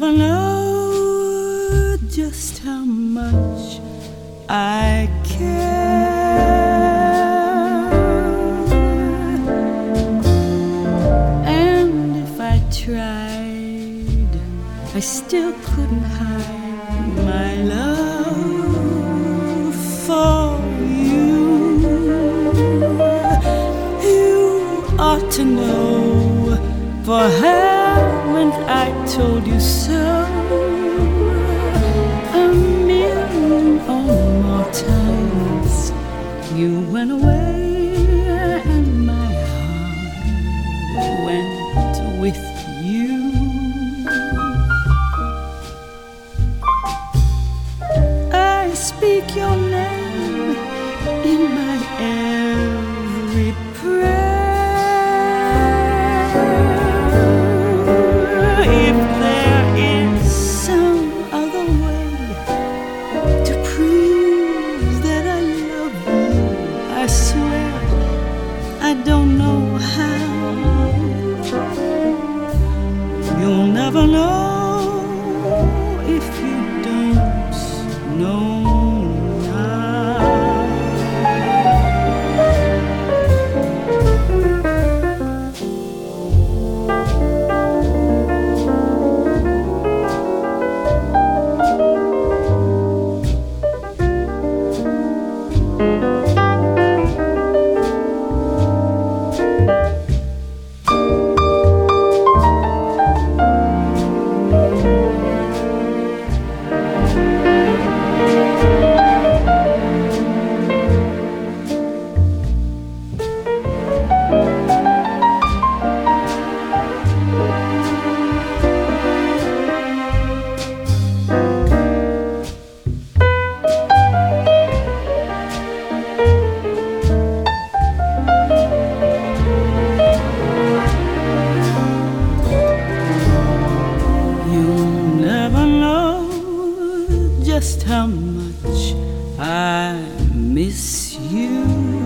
never know just how much I care. And if I tried, I still couldn't hide my love for you. You ought to know, for haven't I told you so a million or more times? You went away and my heart went with you. I speak your name in my every prayer. If there is some other way to prove that I love you, I swear I don't know how. You'll never know if you don't know now. Just how much I miss you.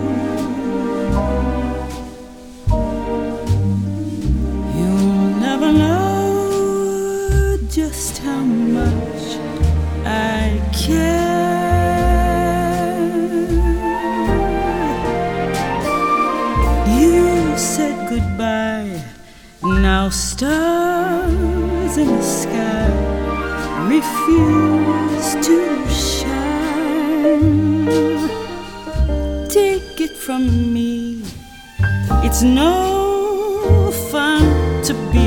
You'll never know just how much I care. You said goodbye, now stars in the sky refuse to shine. Take it from me, it's no fun to be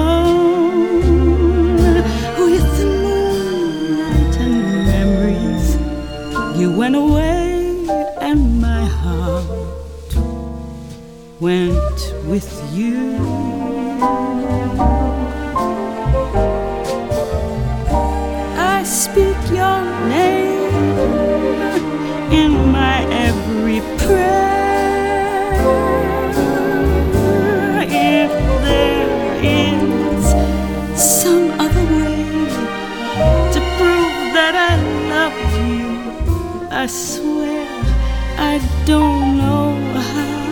alone with the moonlight and memories. You went away and my heart went with you. I speak your name in my every prayer. If there is some other way to prove that I love you, I swear I don't know how.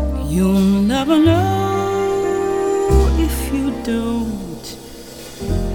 You'll never know if you don't